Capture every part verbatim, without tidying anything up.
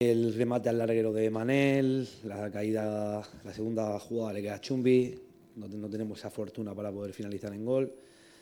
El remate al larguero de Manel, la caída, la segunda jugada le queda a Chumbi, no, no tenemos esa fortuna para poder finalizar en gol.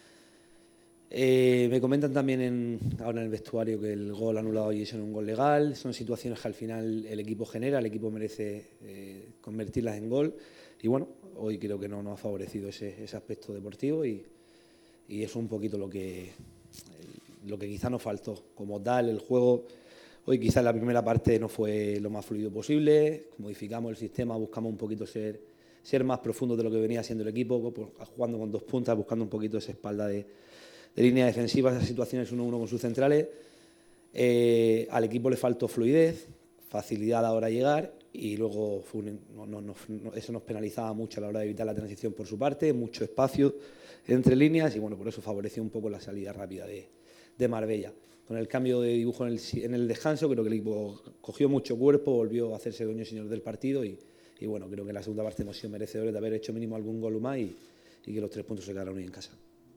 Eh, me comentan también en, ahora en el vestuario que el gol anulado hoy es un gol legal. Son situaciones que al final el equipo genera, el equipo merece eh, convertirlas en gol. Y bueno, hoy creo que no nos ha favorecido ese, ese aspecto deportivo y, y es un poquito lo que, lo que quizá nos faltó. Como tal, el juego hoy quizá en la primera parte no fue lo más fluido posible. Modificamos el sistema, buscamos un poquito ser, ser más profundos de lo que venía siendo el equipo, jugando con dos puntas, buscando un poquito esa espalda de de línea defensiva, esas situaciones uno a uno con sus centrales. Eh, al equipo le faltó fluidez, facilidad a la hora de llegar y luego fue un, no, no, no, eso nos penalizaba mucho a la hora de evitar la transición por su parte, mucho espacio entre líneas y bueno, por eso favoreció un poco la salida rápida de, de Marbella. Con el cambio de dibujo en el, en el descanso, creo que el equipo cogió mucho cuerpo, volvió a hacerse dueño y señor del partido y, y bueno, creo que en la segunda parte hemos sido merecedores de haber hecho mínimo algún gol más y, y que los tres puntos se quedaron hoy en casa.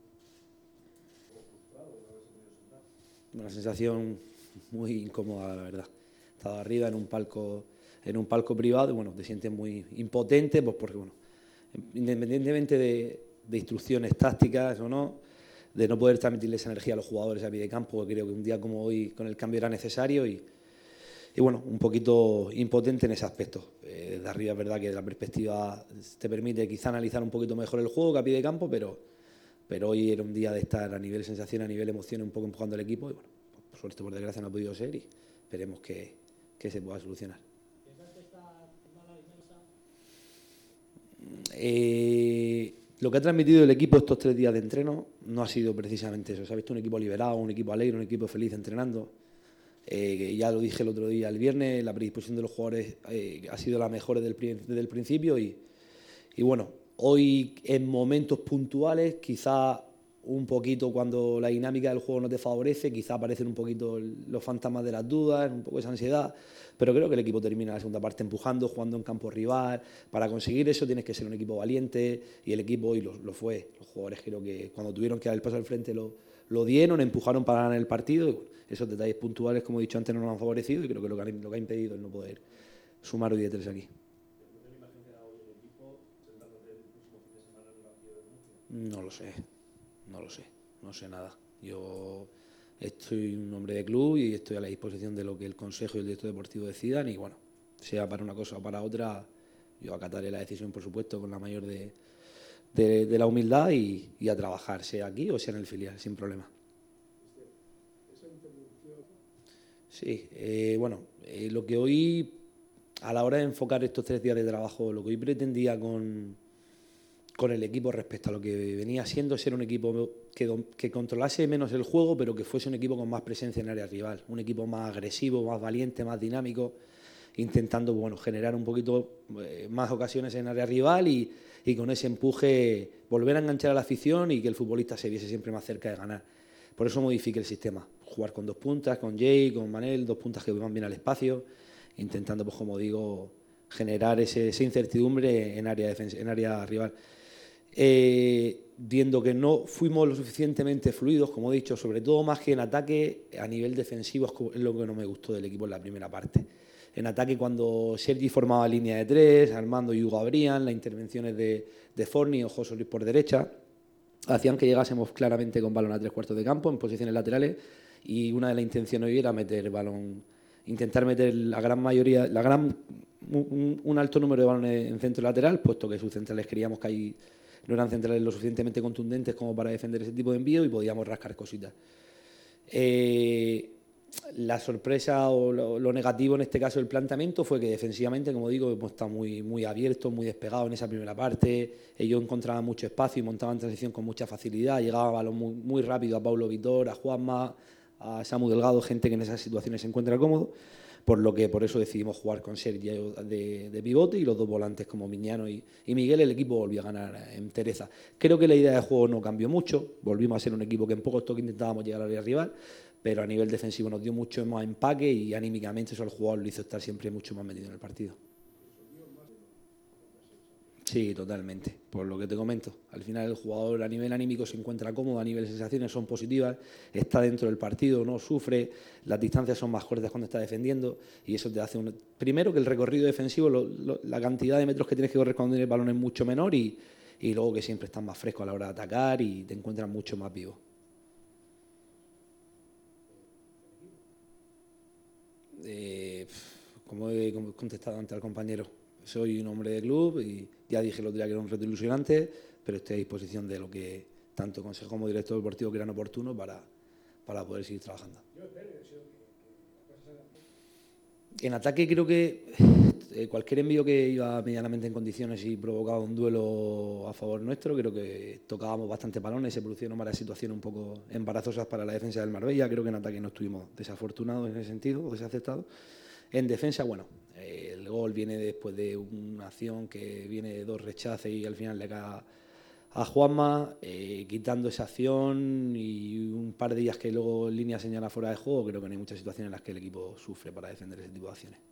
Una sensación muy incómoda, la verdad. Estaba arriba en un palco, en un palco privado y bueno, te sientes muy impotente, pues porque bueno, independientemente de, de instrucciones tácticas o no, de no poder transmitirle esa energía a los jugadores a pie de campo, creo que un día como hoy con el cambio era necesario y, y bueno, un poquito impotente en ese aspecto. Eh, de arriba es verdad que la perspectiva te permite quizá analizar un poquito mejor el juego que a pie de campo, pero pero hoy era un día de estar a nivel sensación, a nivel emoción, un poco empujando al equipo y bueno, por suerte, por desgracia no ha podido ser y esperemos que, que se pueda solucionar. Eh, lo que ha transmitido el equipo estos tres días de entreno no ha sido precisamente eso. Se ha visto un equipo liberado, un equipo alegre, un equipo feliz entrenando. Eh, ya lo dije el otro día, el viernes, la predisposición de los jugadores eh, ha sido la mejor desde el, desde el principio y, y bueno, hoy en momentos puntuales, quizá un poquito cuando la dinámica del juego no te favorece, quizá aparecen un poquito los fantasmas de las dudas, un poco esa ansiedad, pero creo que el equipo termina la segunda parte empujando, jugando en campo rival. Para conseguir eso tienes que ser un equipo valiente y el equipo hoy lo, lo fue. Los jugadores creo que cuando tuvieron que dar el paso al frente lo, lo dieron, empujaron para ganar el partido y bueno, esos detalles puntuales, como he dicho antes, no nos han favorecido y creo que lo que, han, lo que ha impedido es no poder sumar hoy de tres aquí. No lo sé, no lo sé, no sé nada. Yo estoy un hombre de club y estoy a la disposición de lo que el Consejo y el director deportivo decidan y bueno, sea para una cosa o para otra, yo acataré la decisión, por supuesto, con la mayor de, de, de la humildad y, y a trabajar, sea aquí o sea en el filial, sin problema. Sí, eh, bueno, eh, lo que hoy, a la hora de enfocar estos tres días de trabajo, lo que hoy pretendía con con el equipo respecto a lo que venía siendo ser un equipo que, que controlase menos el juego, pero que fuese un equipo con más presencia en área rival, un equipo más agresivo, más valiente, más dinámico, intentando bueno, generar un poquito eh, más ocasiones en área rival y, y con ese empuje volver a enganchar a la afición y que el futbolista se viese siempre más cerca de ganar. Por eso modifique el sistema, jugar con dos puntas, con Jay, con Manel, dos puntas que van bien al espacio, intentando, pues como digo, generar ese, esa incertidumbre en área, en área rival. Eh, viendo que no fuimos lo suficientemente fluidos, como he dicho, sobre todo más que en ataque, a nivel defensivo es lo que no me gustó del equipo en la primera parte. En ataque, cuando Sergi formaba línea de tres, Armando y Hugo abrían, las intervenciones de, de Forni o José Luis por derecha, hacían que llegásemos claramente con balón a tres cuartos de campo, en posiciones laterales, y una de las intenciones hoy era meter balón, intentar meter la gran mayoría, la gran, un, un alto número de balones en centro lateral, puesto que sus centrales queríamos que ahí no eran centrales lo suficientemente contundentes como para defender ese tipo de envío y podíamos rascar cositas. Eh, la sorpresa o lo, lo negativo en este caso del planteamiento fue que defensivamente, como digo, hemos estado muy, muy abiertos, muy despegados en esa primera parte. Ellos encontraban mucho espacio y montaban transición con mucha facilidad. Llegaba balón muy, muy rápido a Pablo Vitor, a Juanma, a Samu Delgado, gente que en esas situaciones se encuentra cómodo. Por lo que por eso decidimos jugar con Sergio de, de pivote y los dos volantes como Miñano y, y Miguel. El equipo volvió a ganar en Tereza. Creo que la idea de juego no cambió mucho, volvimos a ser un equipo que en pocos toques intentábamos llegar al área rival, pero a nivel defensivo nos dio mucho más empaque y anímicamente eso al jugador lo hizo estar siempre mucho más metido en el partido. Sí, totalmente. Por lo que te comento, al final el jugador a nivel anímico se encuentra cómodo, a nivel de sensaciones son positivas, está dentro del partido, no sufre, las distancias son más cortas cuando está defendiendo y eso te hace un... Primero que el recorrido defensivo, lo, lo, la cantidad de metros que tienes que correr cuando tienes el balón es mucho menor y, y luego que siempre estás más fresco a la hora de atacar y te encuentras mucho más vivo. Eh, como he contestado antes al compañero, soy un hombre de club y ya dije el otro día que era un reto ilusionante, pero estoy a disposición de lo que tanto consejo como director deportivo crean oportuno para, para poder seguir trabajando. En ataque creo que eh, cualquier envío que iba medianamente en condiciones y provocaba un duelo a favor nuestro, creo que tocábamos bastante balones, se produjeron varias situaciones un poco embarazosas para la defensa del Marbella, creo que en ataque no estuvimos desafortunados en ese sentido, o desacertados. En defensa, bueno, eh, el gol viene después de una acción que viene de dos rechaces y al final le cae a Juanma, eh, quitando esa acción y un par de días que luego en línea señala fuera de juego, creo que no hay muchas situaciones en las que el equipo sufre para defender ese tipo de acciones.